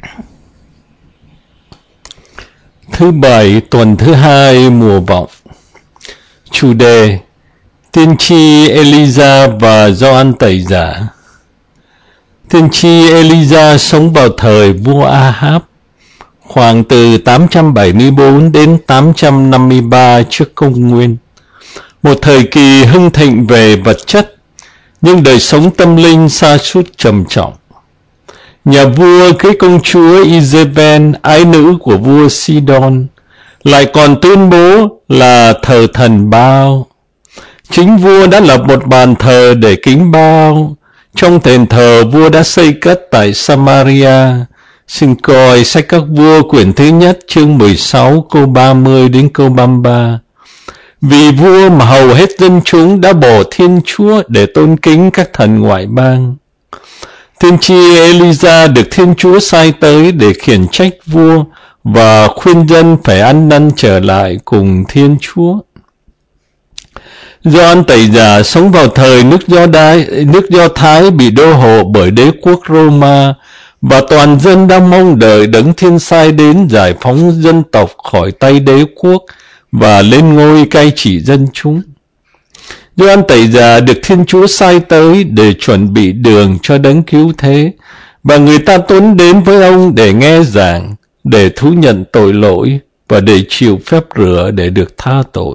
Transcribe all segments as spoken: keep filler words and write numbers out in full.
Thứ bảy tuần thứ hai mùa vọng. Chủ đề: tiên tri Elijah và Gioan Tẩy Giả. Tiên tri Elijah sống vào thời vua Ahab, khoảng từ tám trăm bảy mươi bốn đến tám trăm năm mươi ba trước công nguyên. Một thời kỳ hưng thịnh về vật chất, nhưng đời sống tâm linh sa sút trầm trọng. Nhà vua cưới công chúa Izebel, ái nữ của vua Sidon, lại còn tuyên bố là thờ thần Bao. Chính vua đã lập một bàn thờ để kính Bao. Trong đền thờ vua đã xây cất tại Samaria. Xin coi sách các vua quyển thứ nhất chương mười sáu câu ba mươi đến câu ba mươi ba. Vì vua mà hầu hết dân chúng đã bỏ Thiên Chúa để tôn kính các thần ngoại bang. Tiên tri Elijah được Thiên Chúa sai tới để khiển trách vua và khuyên dân phải ăn năn trở lại cùng Thiên Chúa. Gioan Tẩy Giả sống vào thời nước Do Đái, nước Do Thái bị đô hộ bởi đế quốc Roma, và toàn dân đang mong đợi đấng thiên sai đến giải phóng dân tộc khỏi tay đế quốc và lên ngôi cai trị dân chúng. Gioan Tẩy Giả được Thiên Chúa sai tới để chuẩn bị đường cho đấng cứu thế, và người ta tuôn đến với ông để nghe giảng, để thú nhận tội lỗi và để chịu phép rửa để được tha tội.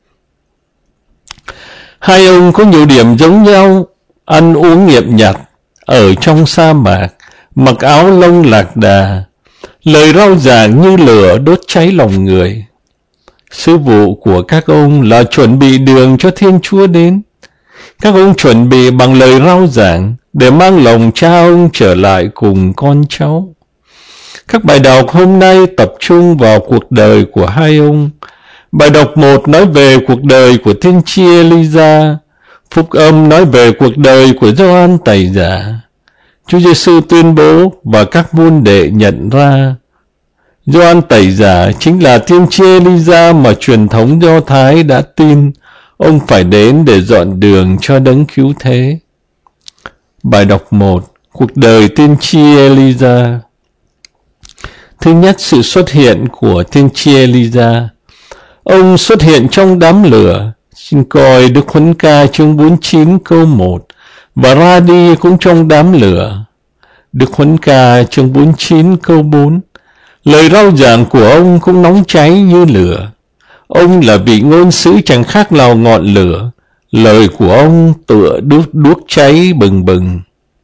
Hai ông có nhiều điểm giống nhau: ăn uống nghiệp nhặt, ở trong sa mạc, mặc áo lông lạc đà, lời rao giảng như lửa đốt cháy lòng người. Sứ vụ của các ông là chuẩn bị đường cho Thiên Chúa đến. Các ông chuẩn bị bằng lời rao giảng để mang lòng cha ông trở lại cùng con cháu. Các bài đọc hôm nay tập trung vào cuộc đời của hai ông. Bài đọc một nói về cuộc đời của tiên tri Elijah. Phúc âm nói về cuộc đời của Gioan Tẩy Giả. Chúa Giêsu tuyên bố và các môn đệ nhận ra Gioan Tẩy Giả chính là tiên tri Elijah mà truyền thống Do Thái đã tin ông phải đến để dọn đường cho đấng cứu thế. Bài đọc một: cuộc đời tiên tri Elijah. Thứ nhất, sự xuất hiện của tiên tri Elijah. Ông xuất hiện trong đám lửa. Xin coi Đức Huấn Ca chương bốn mươi chín câu một. Và ra đi cũng trong đám lửa. Đức Huấn Ca chương bốn mươi chín câu bốn. Lời rao giảng của ông cũng nóng cháy như lửa. Ông là vị ngôn sứ chẳng khác nào ngọn lửa. Lời của ông tựa đuốc, đuốc cháy bừng bừng.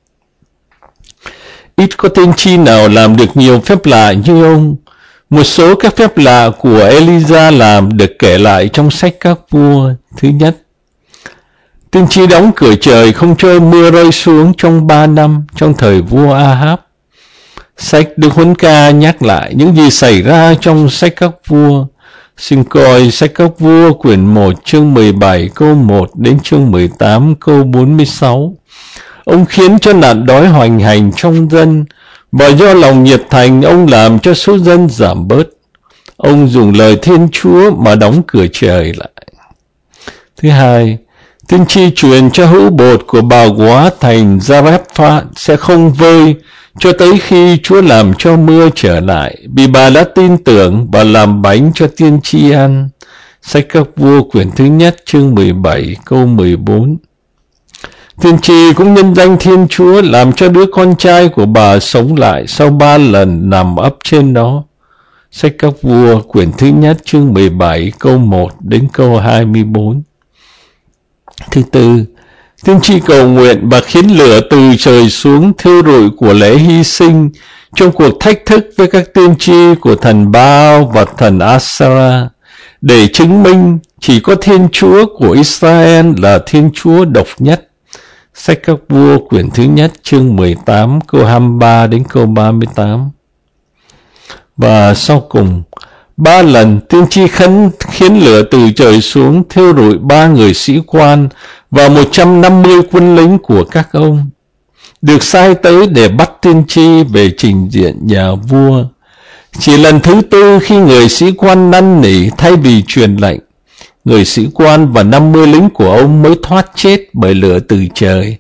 Ít có tiên tri nào làm được nhiều phép lạ như ông. Một số các phép lạ của Elijah làm được kể lại trong sách các vua. Thứ nhất, tiên tri đóng cửa trời không cho mưa rơi xuống trong ba năm trong thời vua Ahab. Sách Đức Huấn Ca nhắc lại những gì xảy ra trong sách các vua. Xin coi sách các vua quyển một chương mười bảy câu một đến chương mười tám câu bốn mươi sáu. Ông khiến cho nạn đói hoành hành trong dân, và do lòng nhiệt thành ông làm cho số dân giảm bớt. Ông dùng lời Thiên Chúa mà đóng cửa trời lại. Thứ hai, tiên tri truyền cho hữu bột của bà quá thành Zarephath sẽ không vơi cho tới khi Chúa làm cho mưa trở lại, vì bà đã tin tưởng và làm bánh cho tiên tri ăn. Sách các vua quyển thứ nhất chương mười bảy câu mười bốn. Tiên tri cũng nhân danh Thiên Chúa làm cho đứa con trai của bà sống lại sau ba lần nằm ấp trên nó. Sách các vua quyển thứ nhất chương mười bảy câu một đến câu hai mươi bốn. Thứ tư, tiên tri cầu nguyện và khiến lửa từ trời xuống thiêu rụi của lễ hy sinh trong cuộc thách thức với các tiên tri của thần Baal và thần Asera, để chứng minh chỉ có Thiên Chúa của Israel là Thiên Chúa độc nhất. Sách các vua quyển thứ nhất chương mười tám câu hai mươi ba đến câu ba mươi tám. Và sau cùng, ba lần tiên tri khấn khiến lửa từ trời xuống thiêu rụi ba người sĩ quan và một trăm năm mươi quân lính của các ông, được sai tới để bắt tiên tri về trình diện nhà vua. Chỉ lần thứ tư khi người sĩ quan năn nỉ thay vì truyền lệnh, người sĩ quan và năm mươi lính của ông mới thoát chết bởi lửa từ trời.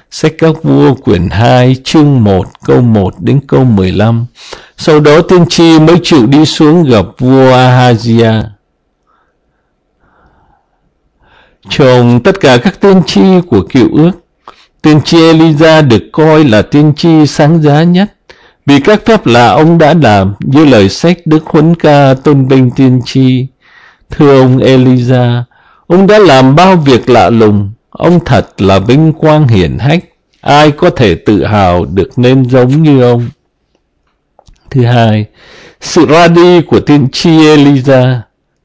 Sách Các Vua quyển hai chương một câu một đến câu mười lăm. Sau đó tiên tri mới chịu đi xuống gặp vua Ahazia. Trong tất cả các tiên tri của Cựu Ước, tiên tri Elijah được coi là tiên tri sáng giá nhất, vì các phép lạ ông đã làm như lời sách Đức Huấn Ca tôn vinh tiên tri. Thưa ông Elijah, ông đã làm bao việc lạ lùng, ông thật là vinh quang hiển hách, ai có thể tự hào được nên giống như ông. Thứ hai, sự ra đi của tiên tri Elijah.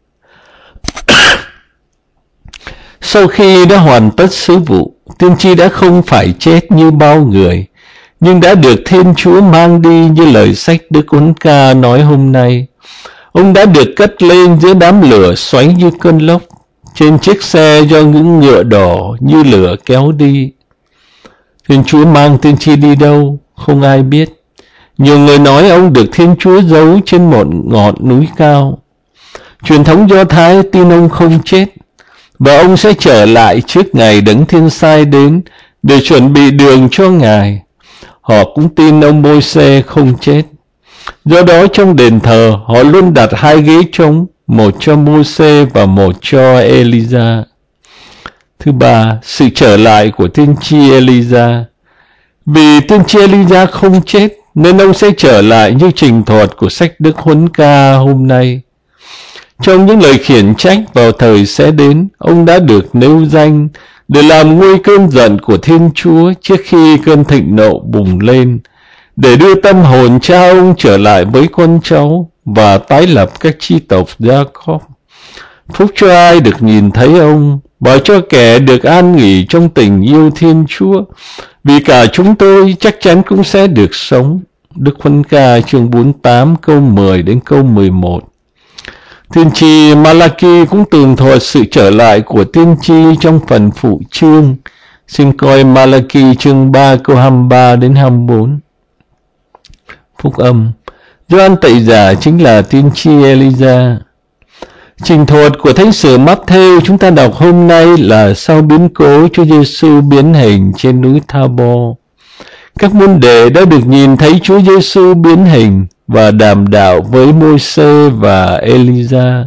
Sau khi đã hoàn tất sứ vụ, tiên tri đã không phải chết như bao người, nhưng đã được Thiên Chúa mang đi như lời sách Đức Huấn Ca nói hôm nay. Ông đã được cất lên giữa đám lửa xoáy như cơn lốc, trên chiếc xe do những ngựa đỏ như lửa kéo đi. Thiên Chúa mang tiên tri đi đâu, không ai biết. Nhiều người nói ông được Thiên Chúa giấu trên một ngọn núi cao. Truyền thống Do Thái tin ông không chết, và ông sẽ trở lại trước ngày Đấng Thiên Sai đến để chuẩn bị đường cho Ngài. Họ cũng tin ông Môi-se không chết. Do đó trong đền thờ họ luôn đặt hai ghế trống, một cho Môi-se và một cho Elijah. Thứ ba, sự trở lại của tiên tri Elijah. Vì tiên tri Elijah không chết, nên ông sẽ trở lại như trình thuật của sách Đức Huấn Ca hôm nay. Trong những lời khiển trách vào thời sẽ đến, ông đã được nêu danh để làm nguôi cơn giận của Thiên Chúa trước khi cơn thịnh nộ bùng lên, để đưa tâm hồn cha ông trở lại với con cháu và tái lập các chi tộc Gia-cốp. Phúc cho ai được nhìn thấy ông, và cho kẻ được an nghỉ trong tình yêu Thiên Chúa, vì cả chúng tôi chắc chắn cũng sẽ được sống. Đức Huấn Ca chương bốn mươi tám câu mười đến câu mười một. Tiên tri Malachi cũng tường thuật sự trở lại của tiên tri trong phần phụ chương. Xin coi Malachi chương ba câu hai mươi ba đến hai mươi bốn. Phúc âm. Gioan Tẩy Giả chính là tiên tri Elijah. Trình thuật của Thánh sử Mát-thêu chúng ta đọc hôm nay là sau biến cố Chúa Giêsu biến hình trên núi Tha-bô. Các môn đệ đã được nhìn thấy Chúa Giêsu biến hình và đàm đạo với Môi-se và Elijah.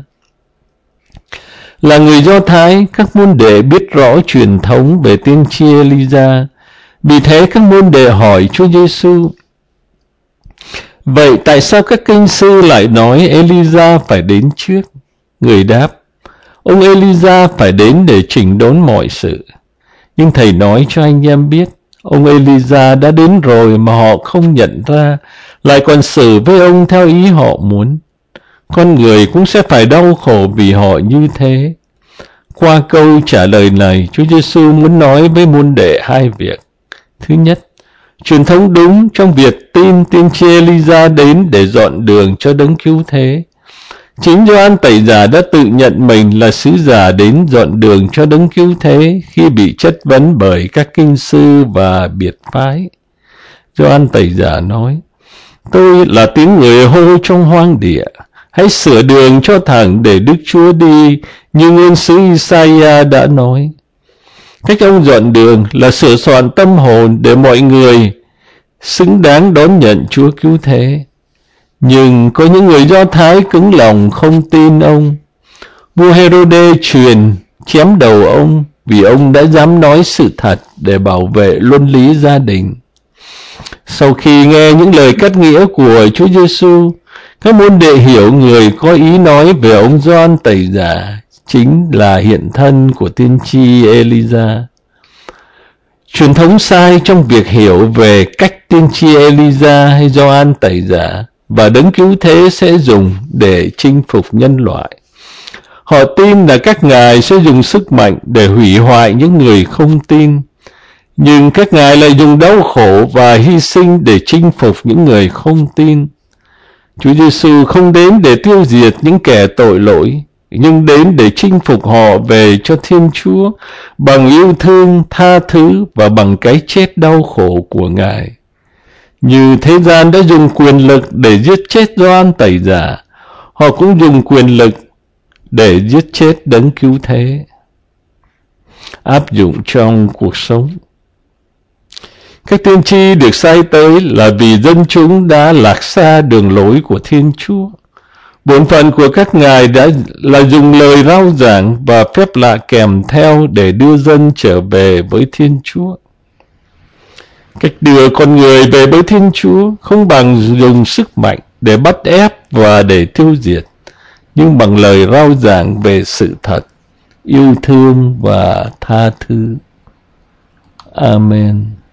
Là người Do Thái, các môn đệ biết rõ truyền thống về tiên tri Elijah. Vì thế các môn đệ hỏi Chúa Giêsu: vậy tại sao các kinh sư lại nói Elijah phải đến trước? Người đáp: ông Elijah phải đến để chỉnh đốn mọi sự. Nhưng thầy nói cho anh em biết, ông Elijah đã đến rồi mà họ không nhận ra, lại còn xử với ông theo ý họ muốn. Con người cũng sẽ phải đau khổ vì họ như thế. Qua câu trả lời này, Chúa Giêsu muốn nói với môn đệ hai việc. Thứ nhất, truyền thống đúng trong việc tin tiên tri Elijah đến để dọn đường cho Đấng Cứu Thế. Chính Gioan Tẩy Giả đã tự nhận mình là sứ giả đến dọn đường cho Đấng Cứu Thế khi bị chất vấn bởi các kinh sư và biệt phái. Gioan Tẩy Giả nói: tôi là tiếng người hô trong hoang địa, hãy sửa đường cho thẳng để Đức Chúa đi, như ngôn sứ Isaiah đã nói. Cách ông dọn đường là sửa soạn tâm hồn để mọi người xứng đáng đón nhận Chúa Cứu Thế. Nhưng có những người Do Thái cứng lòng không tin ông. Vua Hê-rô-đê truyền chém đầu ông vì ông đã dám nói sự thật để bảo vệ luân lý gia đình. Sau khi nghe những lời cắt nghĩa của Chúa Giêsu, các môn đệ hiểu người có ý nói về ông Gioan Tẩy Giả chính là hiện thân của tiên tri Elijah. Truyền thống sai trong việc hiểu về cách tiên tri Elijah hay Gioan Tẩy Giả và Đấng Cứu Thế sẽ dùng để chinh phục nhân loại. Họ tin là các ngài sẽ dùng sức mạnh để hủy hoại những người không tin, nhưng các ngài lại dùng đau khổ và hy sinh để chinh phục những người không tin. Chúa Giêsu không đến để tiêu diệt những kẻ tội lỗi, nhưng đến để chinh phục họ về cho Thiên Chúa bằng yêu thương, tha thứ và bằng cái chết đau khổ của Ngài. Như thế gian đã dùng quyền lực để giết chết Gioan Tẩy Giả, họ cũng dùng quyền lực để giết chết Đấng Cứu Thế. Áp dụng trong cuộc sống. Các tiên tri được sai tới là vì dân chúng đã lạc xa đường lối của Thiên Chúa. Bổn phận của các ngài đã là dùng lời rao giảng và phép lạ kèm theo để đưa dân trở về với Thiên Chúa. Cách đưa con người về với Thiên Chúa không bằng dùng sức mạnh để bắt ép và để tiêu diệt, nhưng bằng lời rao giảng về sự thật, yêu thương và tha thứ. Amen.